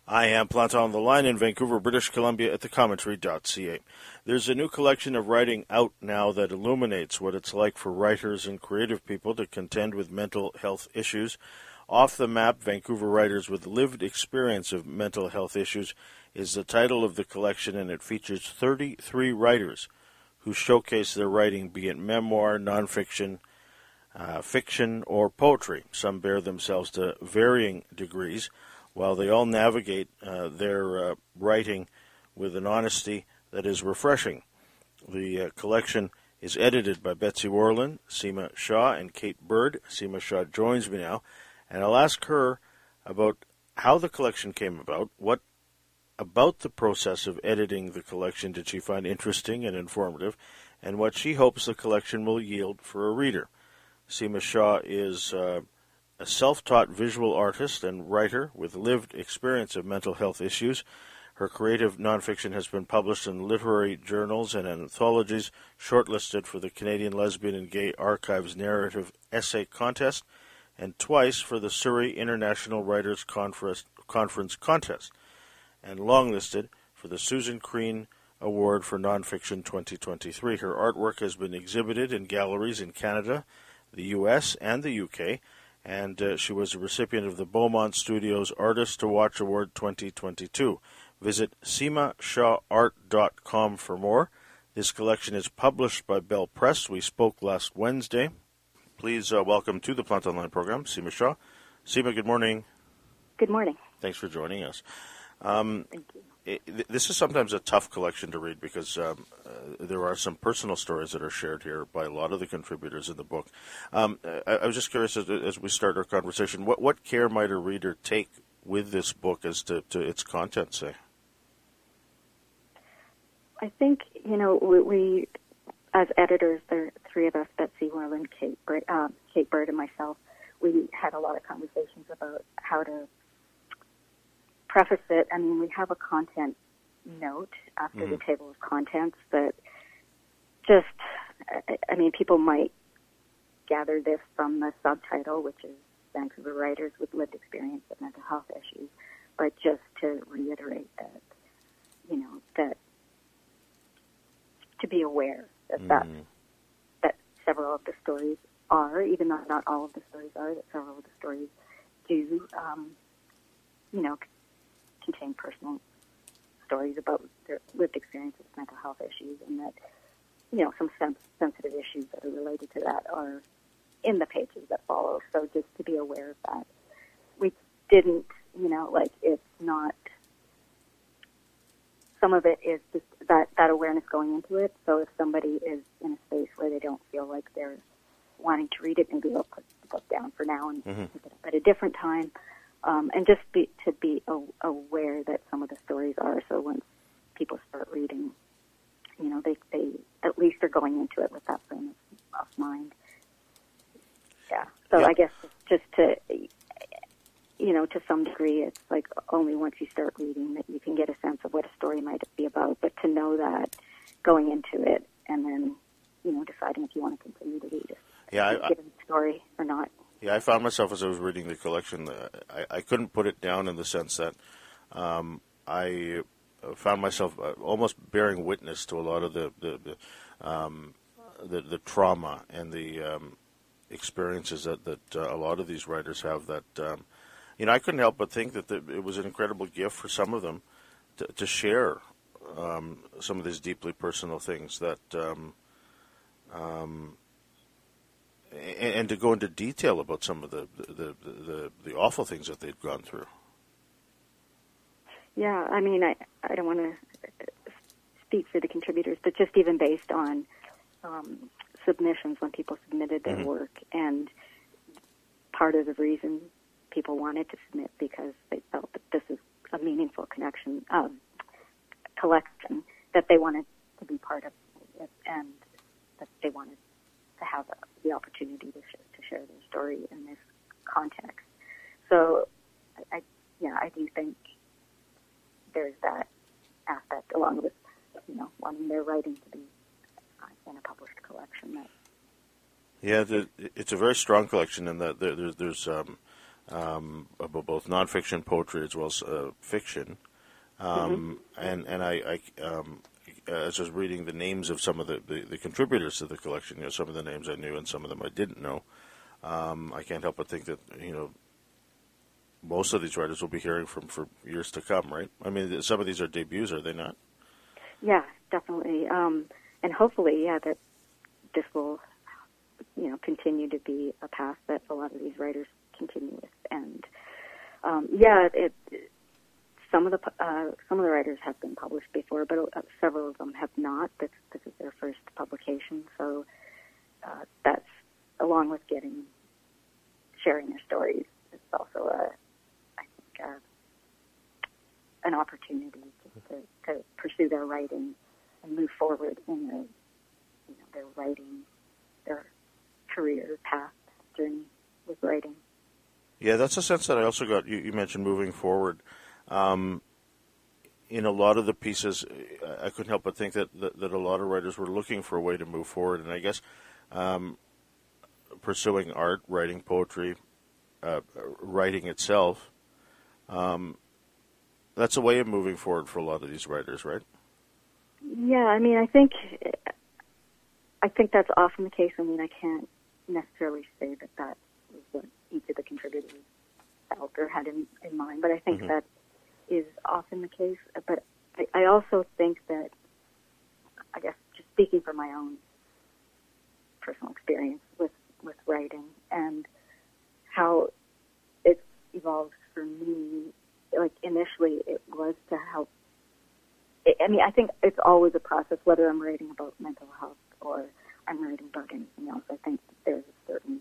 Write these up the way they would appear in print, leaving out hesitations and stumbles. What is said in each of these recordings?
I am Planton on the line in Vancouver, British Columbia at thecommentary.ca. There's a new collection of writing out now that illuminates what it's like for writers and creative people to contend with mental health issues. Off the Map, Vancouver Writers with Lived Experience of Mental Health Issues is the title of the collection, and it features 33 writers who showcase their writing, be it memoir, nonfiction, fiction, or poetry. Some bear themselves to varying degrees, while they all navigate their writing with an honesty that is refreshing. The collection is edited by Betsy Worland, Seema Shah, and Kate Bird. Seema Shah joins me now, and I'll ask her about how the collection came about, what about the process of editing the collection did she find interesting and informative, and what she hopes the collection will yield for a reader. Seema Shah is a self-taught visual artist and writer with lived experience of mental health issues. Her creative nonfiction has been published in literary journals and anthologies, shortlisted for the Canadian Lesbian and Gay Archives Narrative Essay Contest, and twice for the Surrey International Writers' Conference Contest, and longlisted for the Susan Crean Award for Nonfiction 2023. Her artwork has been exhibited in galleries in Canada, the U.S., and the U.K., and she was a recipient of the Beaumont Studios Artist to Watch Award 2022. Visit SeemaShahArt.com for more. This collection is published by Bell Press. We spoke last Wednesday. Please welcome to the Plant Online program, Seema Shah. Seema, good morning. Good morning. Thanks for joining us. Thank you. This is sometimes a tough collection to read because there are some personal stories that are shared here by a lot of the contributors in the book. I was just curious, as we start our conversation, what care might a reader take with this book as to its content, say? I think, we as editors, there are three of us, Betsy Worland, Kate Bird, and myself, we had a lot of conversations about how to preface it. I mean, we have a content note after the table of contents that just, people might gather this from the subtitle, which is Vancouver Writers with Lived Experience of Mental Health Issues, but just to reiterate that, that to be aware that several of the stories are, even though not all of the stories are, that several of the stories do, contain personal stories about their lived experience with mental health issues, and that, some sensitive issues that are related to that are in the pages that follow. So just to be aware of that. We didn't, it's not, some of it is just that awareness going into it. So if somebody is in a space where they don't feel like they're wanting to read it, maybe they'll put the book down for now and pick it up at a different time. And just to be aware that some of the stories are, so once people start reading, they at least are going into it with that frame of mind. Yeah. So I guess just to, to some degree, it's like only once you start reading that you can get a sense of what a story might be about, but to know that going into it and then, deciding if you want to continue to read it. Given the story or not. Yeah, I found myself as I was reading the collection, I couldn't put it down in the sense that I found myself almost bearing witness to a lot of the trauma and the experiences that a lot of these writers have. That I couldn't help but think that it was an incredible gift for some of them to share some of these deeply personal things that. And to go into detail about some of the awful things that they'd gone through. Yeah, I don't want to speak for the contributors, but just even based on submissions when people submitted their work, and part of the reason people wanted to submit because they felt that this is a meaningful collection that they wanted to be part of it, and that they wanted to have the opportunity to share their story in this context. So, I do think there's that aspect, along with, wanting their writing to be in a published collection. It's a very strong collection in that there's about both nonfiction, poetry, as well as fiction. And I as I was reading the names of some of the contributors to the collection, some of the names I knew and some of them I didn't know. I can't help but think that most of these writers will be hearing from for years to come, right? I mean, some of these are debuts, are they not? Yeah, definitely. And hopefully, that this will, continue to be a path that a lot of these writers continue with. And some of the writers have been published before, but several of them have not. This is their first publication, so that's, along with sharing their stories, it's also an opportunity to pursue their writing and move forward in their writing, their career path journey with writing. Yeah, that's a sense that I also got. You mentioned moving forward. In a lot of the pieces, I couldn't help but think that a lot of writers were looking for a way to move forward, and I guess pursuing art, writing poetry, writing itself, that's a way of moving forward for a lot of these writers, right? Yeah, I mean, I think that's often the case. I mean, I can't necessarily say that was what each of the contributors felt or had in mind, but I think that is often the case. But I also think that, I guess, just speaking from my own personal experience with writing and how it's evolved for me, like initially it was to help. I mean, I think it's always a process, whether I'm writing about mental health or I'm writing about anything else. I think there's a certain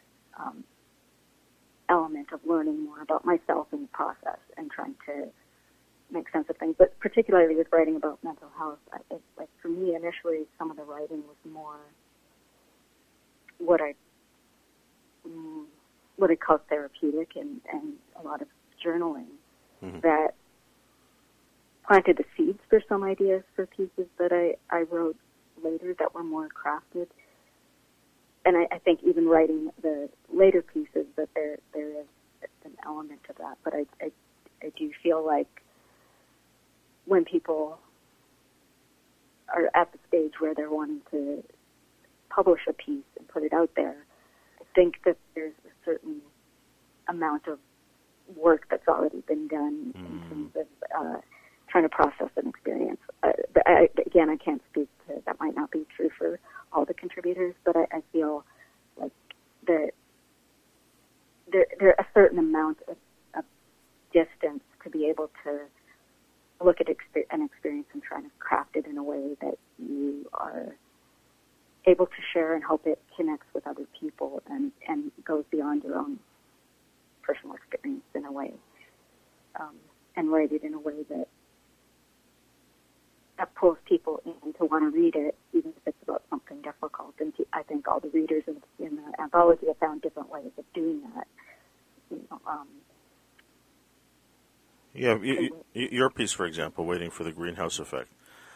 element of learning more about myself in the process and trying to make sense of things. But particularly with writing about mental health, like for me initially, some of the writing was more what I call therapeutic and a lot of journaling that planted the seeds for some ideas for pieces that I wrote later that were more crafted. And I think even writing the later pieces that there is an element of that. But I do feel like when people are at the stage where they're wanting to publish a piece and put it out there, I think that there's a certain amount of work that's already been done in terms of trying to process an experience. Again, I can't speak to, that might not be true for all the contributors, but I feel like there a certain amount of distance to be able to look at an experience and try to craft it in a way that you are able to share and hope it connects with other people and goes beyond your own personal experience in a way, and write it in a way that pulls people in to want to read it, even if it's about something difficult. And I think all the readers in the anthology have found different ways of doing that. Your piece, for example, Waiting for the Greenhouse Effect,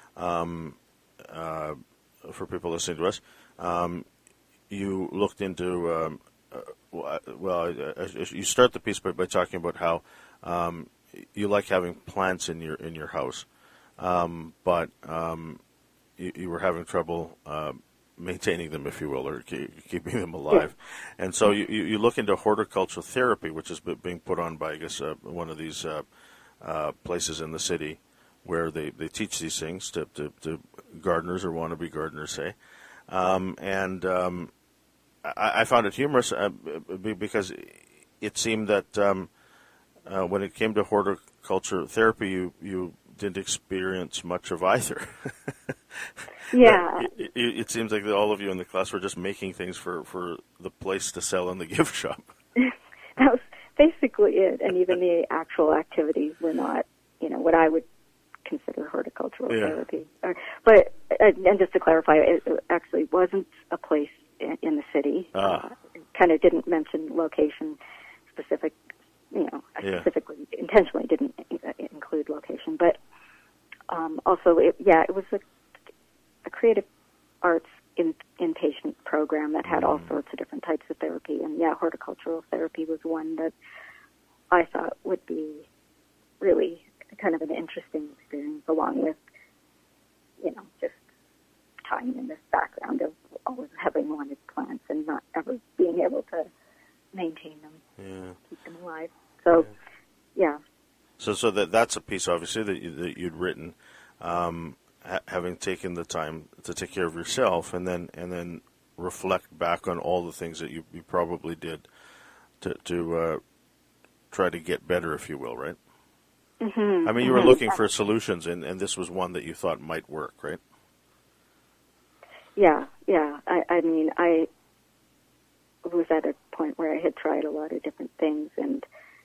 for people listening to us, you looked into, you start the piece by talking about how you like having plants in your house, but you were having trouble maintaining them, if you will, or keeping them alive. Yeah. And so you look into horticultural therapy, which is being put on by, I guess, one of these places in the city where they teach these things to gardeners or wannabe gardeners, say. I found it humorous because it seemed that when it came to horticulture therapy, you didn't experience much of either. Yeah. It seems like all of you in the class were just making things for the place to sell in the gift shop. That was basically it, and even the actual activities were not, what I would consider horticultural therapy. But and just to clarify, it actually wasn't a place in the city. It kind of didn't mention location specific. I specifically, intentionally didn't include location, but also, it was a creative arts inpatient program that had all sorts of different types of therapy, and horticultural therapy was one that I thought would be really kind of an interesting experience, along with, just tying in this background of always having wanted plants and not ever being able to maintain them, keep them alive. So, yeah. So that's a piece, obviously, that you'd written, having taken the time to take care of yourself, and then reflect back on all the things that you probably did to try to get better, if you will, right? Mm-hmm. I mean, you were looking for solutions, and this was one that you thought might work, right? Yeah. I mean, I was at a point where I had tried a lot of different things, and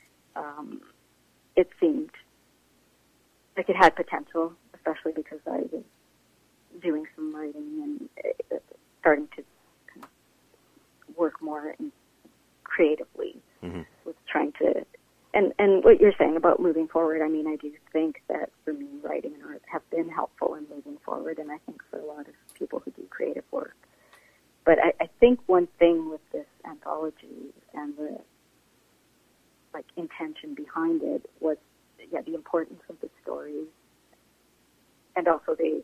it seemed like it had potential, especially because I was doing some writing and starting to kind of work more creatively with trying to, and what you're saying about moving forward, I mean, I do think that for me, writing and art have been helpful in moving forward, and I think for a lot of people who do creative work. But I think one thing with this anthology and the intention behind it was, the importance of the stories, and also the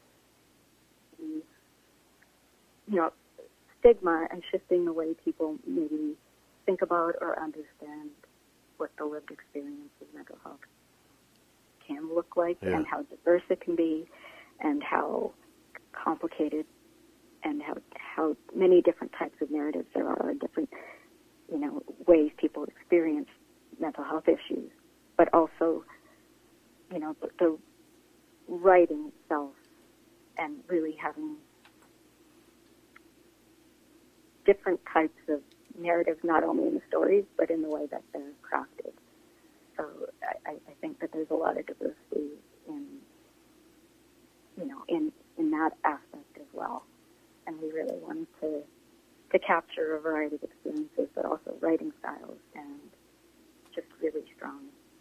stigma and shifting the way people maybe think about or understand what the lived experience of mental health can look like, and how diverse it can be, and how complicated, and how many different types of narratives there are, different ways people experience mental health issues, but also the writing itself, and really having different types of narratives, not only in the stories, but in the way that they're crafted. So I think that there's a lot of diversity in that aspect as well. And we really wanted to capture a variety of experiences, but also writing styles, and just really strong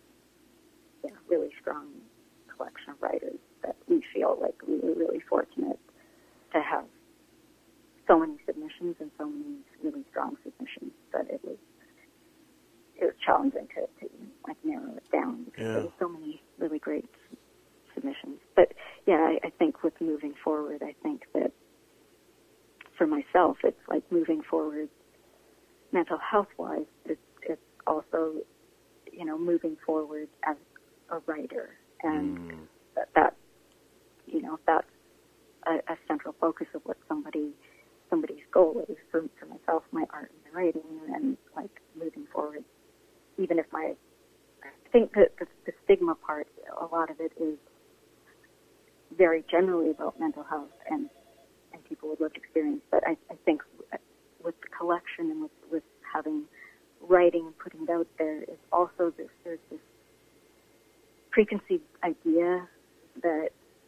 collection of writers that we feel like we were really fortunate to have so many submissions and so many really strong submissions that it was challenging to narrow it down, because there were so many really great submissions. But I think with moving forward, I think that for myself, it's like moving forward mental health-wise. It's also moving forward as a writer, and that's a central focus of what somebody's goal is. For myself, my art and my writing, and moving forward, even if I think that the stigma part, a lot of it is very generally about mental health and people with lived experience. But I think with the collection and with having writing and putting it out there, is also there's this preconceived idea that,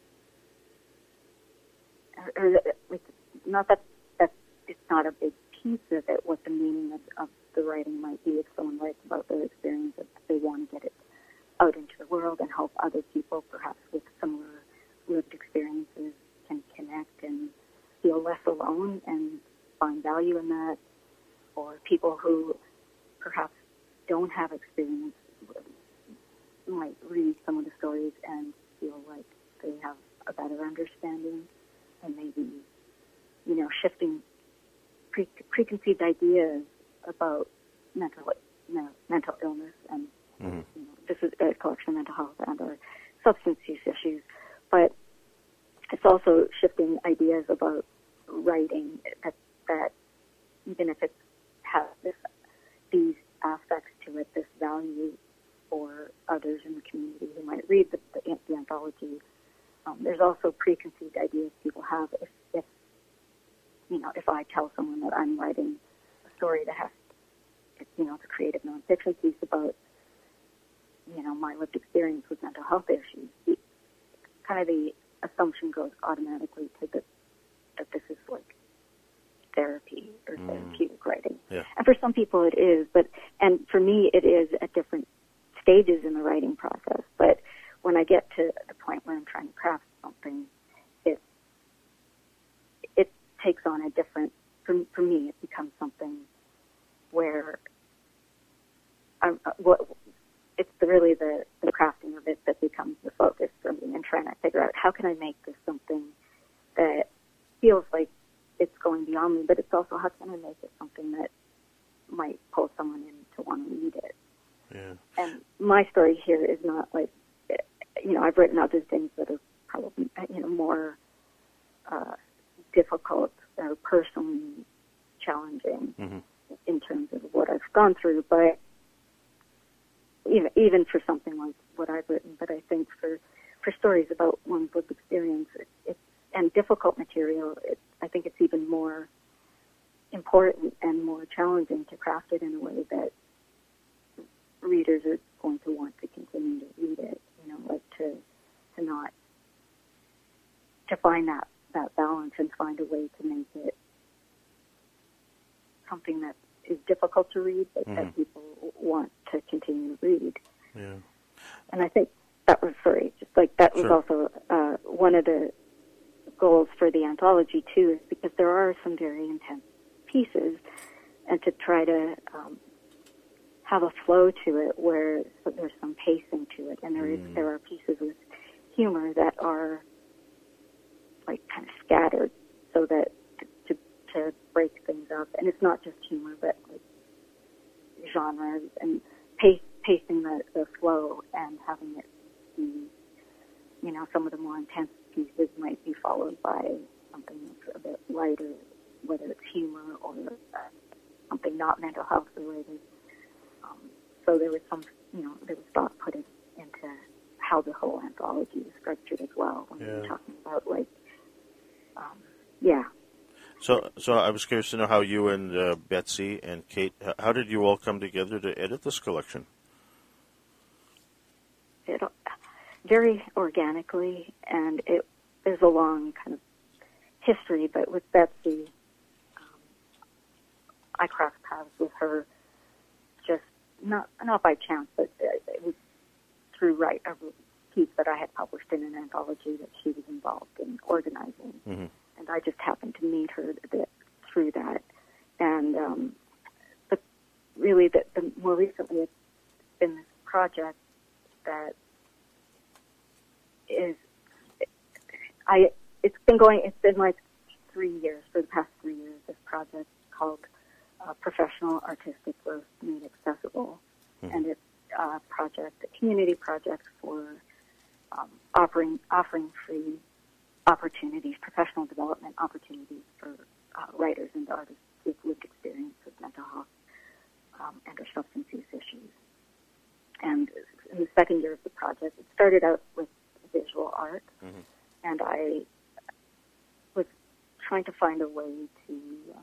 not that it's not a big piece of it, what the meaning of the writing might be. If someone writes about their experience, that they want to get it out into the world and help other people, perhaps with similar lived experiences, can connect and feel less alone and find value in that. Or people who perhaps don't have experience might read some of the stories and feel like they have a better understanding, and maybe, shifting preconceived ideas about mental illness, and this is a collection of mental health and or substance use issues, but it's also shifting ideas about writing that even if it has these aspects to it, this value for others in the community who might read the anthology, there's also preconceived ideas people have. If I tell someone that I'm writing a story that has, it's a creative nonfiction piece about, my lived experience with mental health issues, the assumption goes automatically to that this is like therapy or therapeutic writing. Yeah. And for some people it is, and for me it is at different stages in the writing process. But when I get to the point where I'm trying to craft something, it takes on a different, for me it becomes something where how can I make this something that feels like it's going beyond me, but it's also how can I make it something that might pull someone in to want to read it. Yeah. And my story here is not like, I've written other things that are probably, more difficult or personally challenging in terms of what I've gone through, but even for something like what I've written, but I think for stories about one's lived experience and difficult material, I think it's even more important and more challenging to craft it in a way that readers are going to want to continue to read it, to find that balance and find a way to make it something that is difficult to read, but that people want to continue to read. Yeah. And I think that was, was also one of the goals for the anthology, too, is because there are some very intense pieces, and to try to have a flow to it where there's some pacing to it, and there are pieces with humor that are like kind of scattered, so that to break things up, and it's not just humor, but like genres and pacing the flow and having it be, some of the more intense pieces might be followed by something that's a bit lighter, whether it's humor or something not mental health related. So there was there was thought put into how the whole anthology is structured as well when we were talking about So I was curious to know how you and Betsy and Kate, how did you all come together to edit this collection? Very organically, and there's a long kind of history, but with Betsy, I crossed paths with her just not by chance, but it was through a piece that I had published in an anthology that she was involved in organizing. And I just happened to meet her through that. And but really, the more recently, it's been this project that it's been like 3 years, for the past 3 years, this project called Professional Artistic Growth Made Accessible. And it's a community project for offering free opportunities, professional development opportunities for writers and artists with lived experience with mental health and or substance use issues. And in the second year of the project, it started out with visual art, and I was trying to find a way to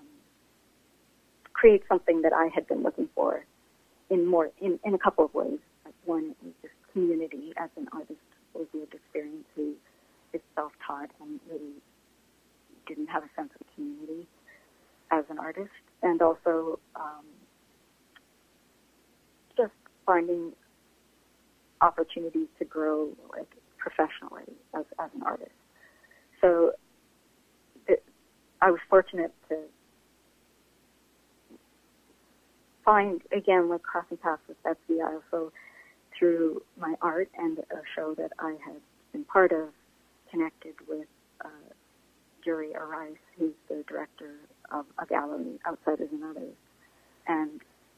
create something that I had been looking for in a couple of ways. Like one was just community as an artist with lived experience who is self-taught and really didn't have a sense of community as an artist, and also just finding opportunities to grow professionally as an artist. So I was fortunate to find, again, crossing paths with Betsy. I also, through my art and a show that I had been part of, connected with Yuri Arais, who's the director of a gallery, Outsiders and Others. And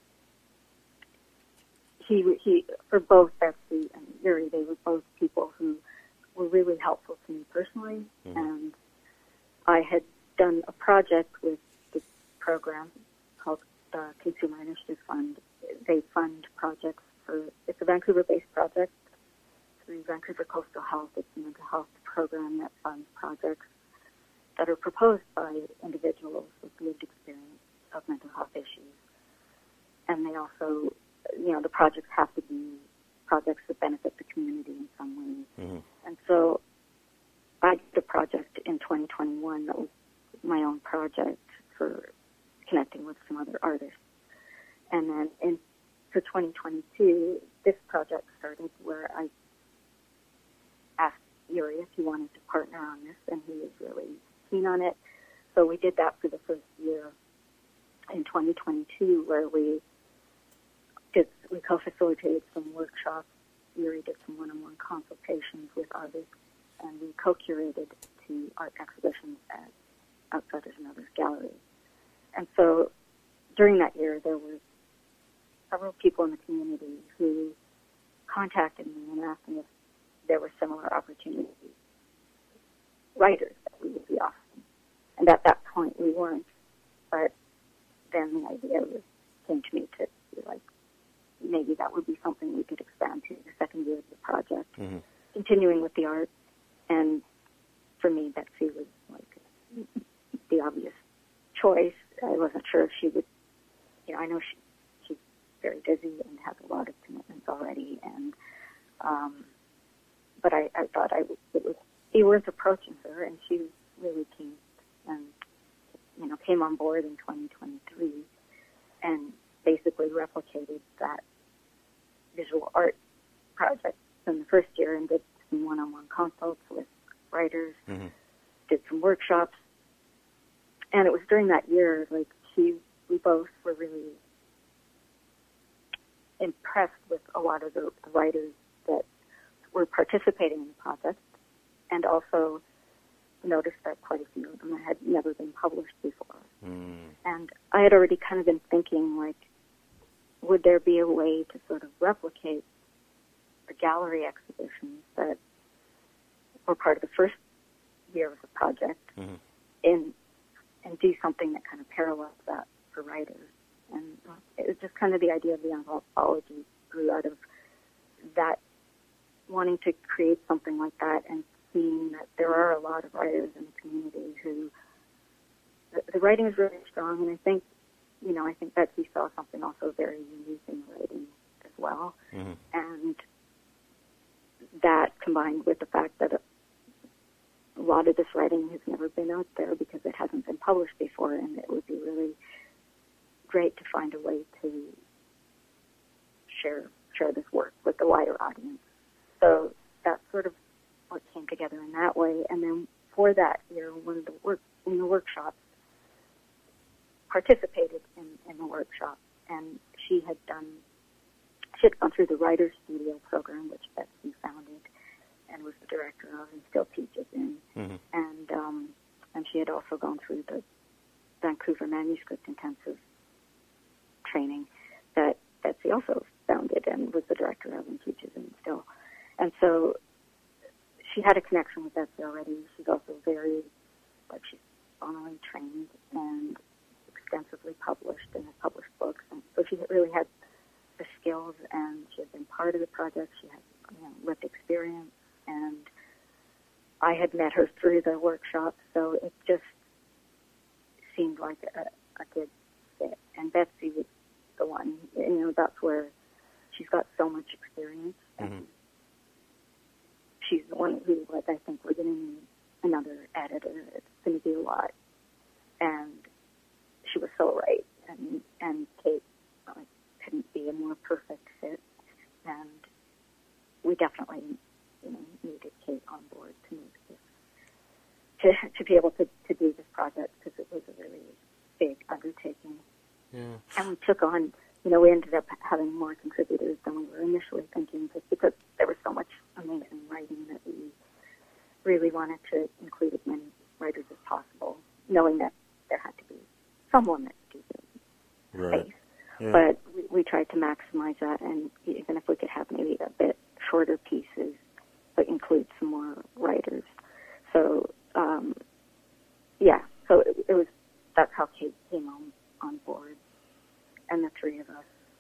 he for both Betsy and Yuri, they were both people who were really helpful to me personally. And I had done a project with this program called the Consumer Initiative Fund. They fund projects it's a Vancouver-based project through Vancouver Coastal Health. It's a mental health program that funds projects that are proposed by individuals with lived experience of mental health issues. And they also, the projects have to be projects that benefit the community in some ways. And so I did a project in 2021 that was my own project for connecting with some other artists. And then for 2022, this project started where I asked Yuri if he wanted to partner on this, and he was really keen on it. So we did that for the first year in 2022, where we co-facilitated some workshops. Yuri did some one-on-one consultations with artists and we co-curated 2 art exhibitions at Outsiders and Others Gallery. And so during that year, there were several people in the community who contacted me and asked me if there were similar opportunities, writers that we would be offering. And at that point, we weren't. But then the idea came to me to be like, maybe that would be something we could expand to the second year of the project, continuing with the art. And for me, Betsy was like the obvious choice. I wasn't sure if she would, I know she's very busy and has a lot of commitments already, and but I thought it would be worth approaching her, and she was really keen, and came on board in 2023, and basically replicated that visual art project from the first year and did some one-on-one consults with writers, did some workshops, and it was during that year, like, we both were really impressed with a lot of the writers that were participating in the project, and also noticed that quite a few of them had never been published before. And I had already kind of been thinking, like, would there be a way to sort of replicate the gallery exhibitions that were part of the first year of the project and do something that kind of parallels that for writers. And it was just kind of the idea of the anthology grew out of that, wanting to create something like that and seeing that there are a lot of writers in the community who, the writing is really strong, and I think Betsy saw something also very unique in the writing as well. And that combined with the fact that a lot of this writing has never been out there because it hasn't been published before, and it would be really great to find a way to share this work with the wider audience. So that's sort of what came together in that way. And then for that year, one of the workshops, participated in the workshop, and she had gone through the Writers Studio program, which Betsy founded and was the director of and still teaches in. And she had also gone through the Vancouver Manuscript Intensive training that Betsy also founded and was the director of and teaches in still. And so she had a connection with Betsy already. She's also very, she's formally trained and extensively published and has published books. And so she really had the skills, and she had been part of the project. She had lived experience, and I had met her through the workshop, so it just seemed like a good fit. And Betsy was the one, that's where she's got so much experience. And she's the one who, I think we're going to need another editor. It's going to be a lot. And she was so right. And Kate couldn't be a more perfect fit. And we definitely, needed Kate on board to make this, to be able to do this project, because it was a really big undertaking. Yeah. And we took on, we ended up having more contributors than we were initially thinking, just because there was so much amazing writing that we really wanted to include as many writers as possible, knowing that there had to be someone that could do the space. Yeah. But we tried to maximize that, and even if we could have maybe a bit shorter pieces, but include some more writers. So, so it was, that's how Kate came on board, and the three of us,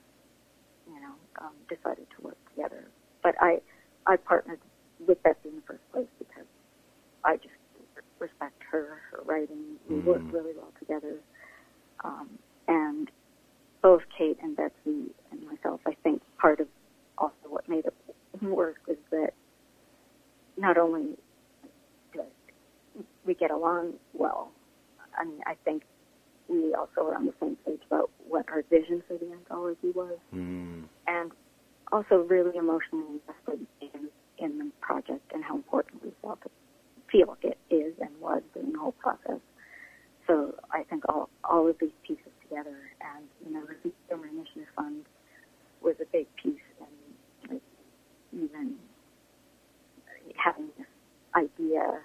decided to work together. But I partnered with Betsy in the first place because I just respect her writing. We worked really well together. And both Kate and Betsy and myself, I think part of also what made it work is that not only do we get along well, I think we also are on the same page about what our vision for the anthology was, and also really emotionally invested in the project and how important we feel it is and was during the whole process. So I think all of these pieces together, and the Consumer Initiative Fund was a big piece, and even having this idea,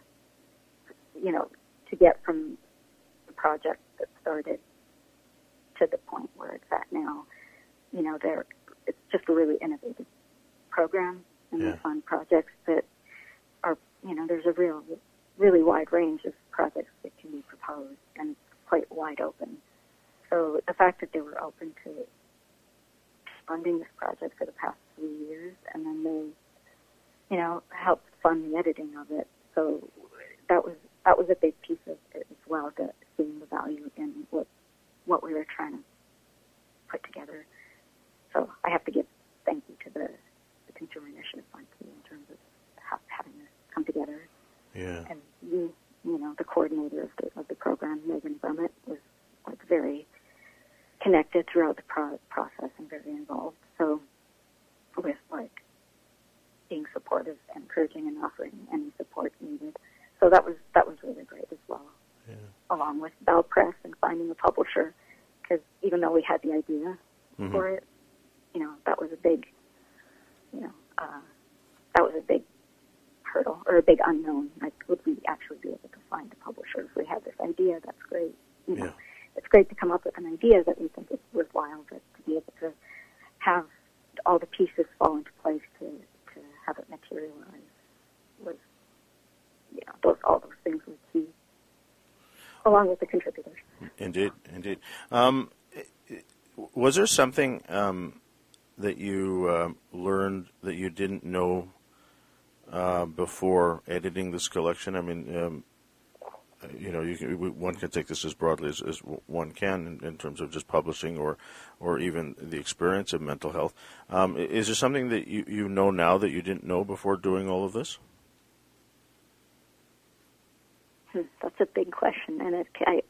to get from the project that started to the point where it's at now. It's just a really innovative program, and they're fun projects that are, there's a really wide range of projects that can be proposed, and it's quite wide open. So the fact that they were open to funding this project for the past 3 years, and then they, helped fund the editing of it. So that was a big piece of it as well, seeing the value in what we were trying to put together. So I have to give thank you to the Consumer Initiative Fund too, in terms of having this come together. Yeah. And the coordinator of the program, Megan Brummett, was very connected throughout the process and very involved. So with being supportive, encouraging, and offering any support needed. So that was really great as well. Yeah. Along with Bell Press and finding a publisher, because even though we had the idea for it, that was a big, hurdle or a big unknown. Would we actually be able to find a publisher if we had this idea? That's great. It's great to come up with an idea that we think is worthwhile, but to be able to have all the pieces fall into place to have it materialize was, all those things were key, along with the contributors. Indeed. Was there something that you learned that you didn't know before editing this collection? I mean, one can take this as broadly as one can in terms of just publishing or even the experience of mental health. Is there something that you know now that you didn't know before doing all of this? That's a big question, and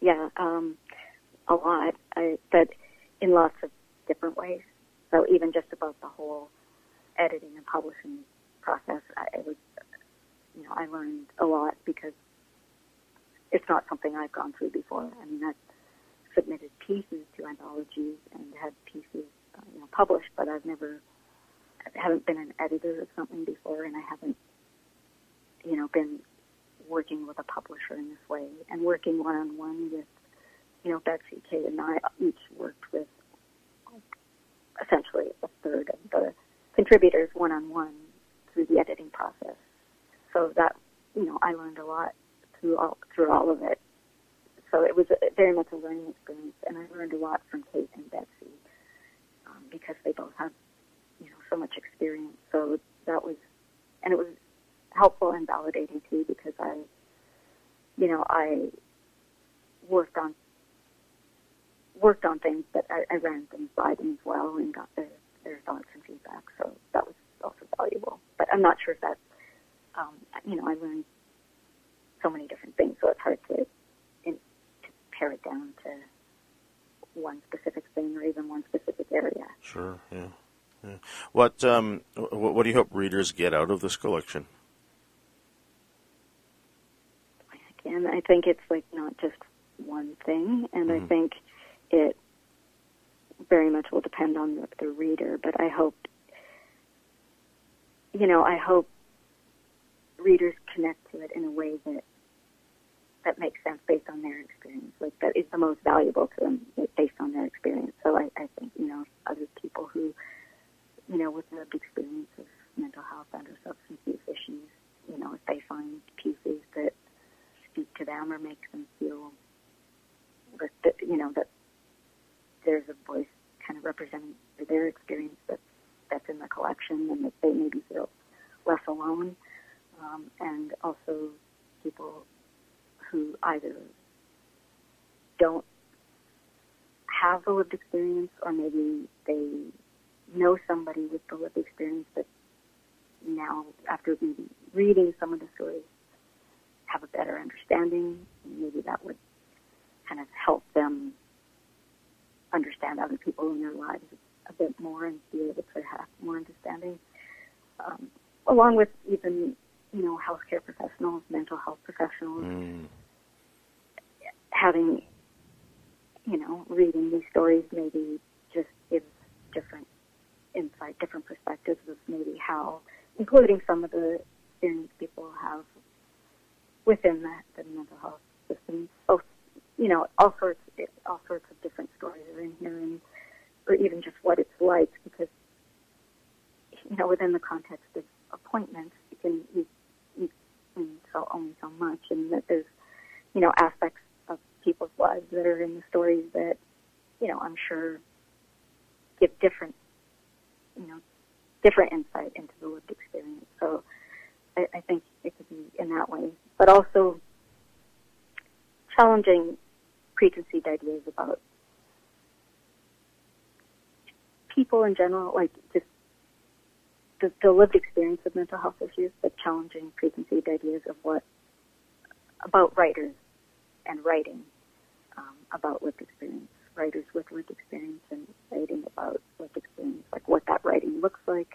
a lot, but in lots of different ways. So even just about the whole editing and publishing process, I learned a lot because it's not something I've gone through before. I mean, I've submitted pieces to anthologies and had pieces published, but I haven't been an editor of something before, and I haven't, been working with a publisher in this way, and working one-on-one with, Betsy, Kate, and I each worked with essentially a third of the contributors one-on-one through the editing process. So that, I learned a lot through all of it. So it was very much a learning experience, and I learned a lot from Kate and Betsy because they both have, so much experience. So that was, and it was helpful and validating too, because I worked on things, but I ran things by them as well and got their thoughts and feedback. So that was also valuable. But I'm not sure if that, I learned so many different things, so it's hard to pare it down to one specific thing or even one specific area. Sure, yeah. What do you hope readers get out of this collection? Again, I think it's not just one thing, and I think it very much will depend on the reader, but I hope readers connect to it in a way that makes sense based on their experience, that is the most valuable to them based on their experience. So I think, other people who, with lived experience of mental health and or substance use issues, if they find pieces that speak to them or make them feel that there's a voice kind of representing their experience that's in the collection, and that they maybe feel less alone, and also people who either don't have the lived experience, or maybe they know somebody with the lived experience, but now, after reading some of the stories, have a better understanding. Maybe that would kind of help them understand other people in their lives a bit more and be able to have more understanding. Along with even, healthcare professionals, mental health professionals, having, reading these stories maybe just gives different insight, different perspectives of maybe how, including some of the experience people have within the mental health system. Both, all sorts of different stories are in here, or even just what it's like, because within the context of appointments, you can so only so much, and that there's aspects of people's lives that are in the stories that I'm sure give different insight into the lived experience. So I think it could be in that way, but also challenging preconceived ideas about people in general, like just the lived experience of mental health issues, but challenging preconceived ideas of about writers and writing about lived experience, writers with lived experience and writing about lived experience, like what that writing looks like,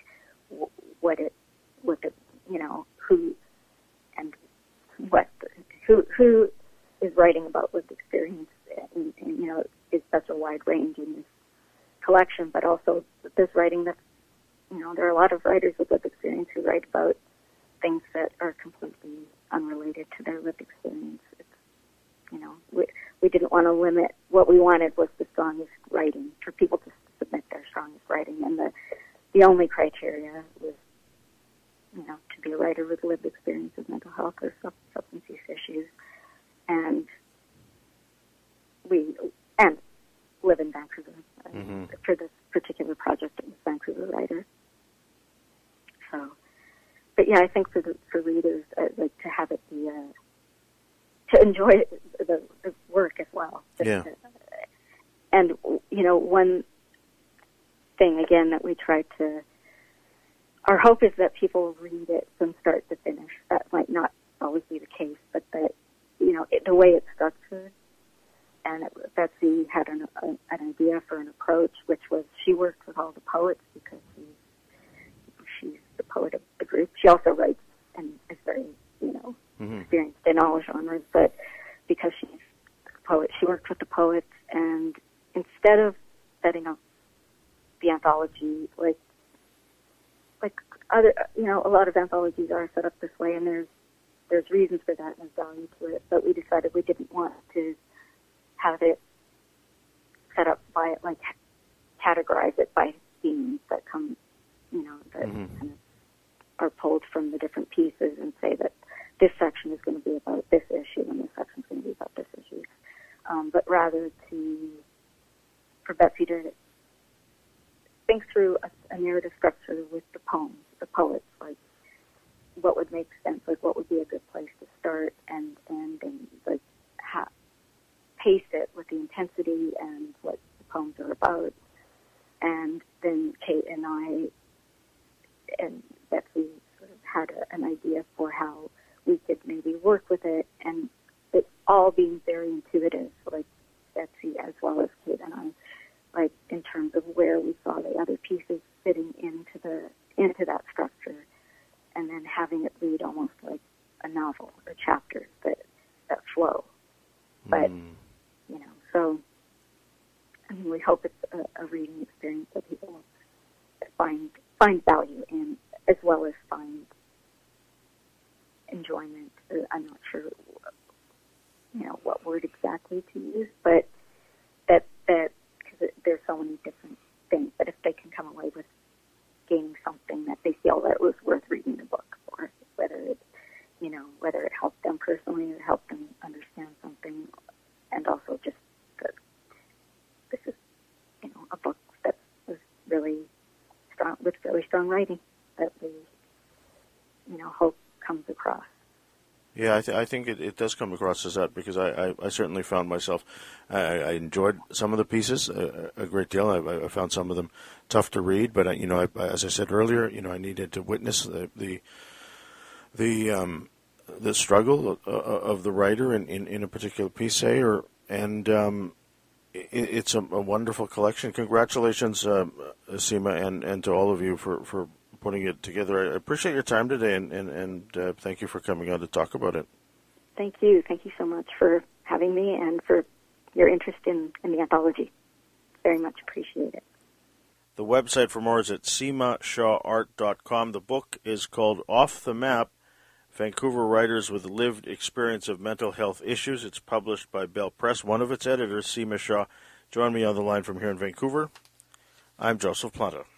who is writing about lived experience, and is such a wide range in this collection, but also this writing that's, there are a lot of writers with lived experience who write about things that are completely unrelated to their lived experience. It's, we didn't want to limit. What we wanted was the strongest writing, for people to submit their strongest writing, and the only criteria was, to be a writer with lived experience of mental health or substance use issues, and live in Vancouver. For this particular project, it was Vancouver writer. So, but yeah, I think for readers, like to have it be to enjoy the work as well. And one thing again that we try to. Our hope is that people read it from start to finish. That might not always be the case, but that the way it's structured. And Betsy had an idea for an approach, which was she worked with all the poets because she's the poet of the group. She also writes and is very, experienced in all genres, but because she's a poet, she worked with the poets, and instead of setting up the anthology like other, a lot of anthologies are set up this way, and there's reasons for that and there's value to it, but we decided we didn't want to have it set up by, categorize it by themes that come, that kind of are pulled from the different pieces, and say that this section is going to be about this issue and this section is going to be about this issue. But rather for Betsy to think through a narrative structure with the poems, the poets, like what would make sense, like what would be a good place to start, and like pace it with the intensity and what the poems are about. And then Kate and I and Betsy sort of had an idea for how we could maybe work with it, and it all being very intuitive, like Betsy as well as Kate and I, like in terms of where we saw the other pieces fitting into that structure, and then having it read almost like a novel or chapters that flow. But so we hope it's a reading experience that people find value in, as well as find enjoyment. I'm not sure, what word exactly to use, but that because there's so many different things. But if they can come away with gaining something that they feel that it was worth reading the book for, whether it helped them personally or helped them understand something, and also just that this is, a book that was really strong, with really strong writing that we, hope comes across. Yeah, I think it does come across as that, because I certainly found myself, I enjoyed some of the pieces a great deal. I found some of them tough to read, but as I said earlier, I needed to witness the struggle of the writer in a particular piece, it's a wonderful collection. Congratulations, Seema, and to all of you for putting it together. I appreciate your time today, and thank you for coming on to talk about it. Thank you. Thank you so much for having me and for your interest in the anthology. Very much appreciate it. The website for more is at seemashawart.com. The book is called Off the Map, Vancouver Writers with Lived Experience of Mental Health Issues. It's published by Bell Press. One of its editors, Seema Shah, joined me on the line from here in Vancouver. I'm Joseph Planta.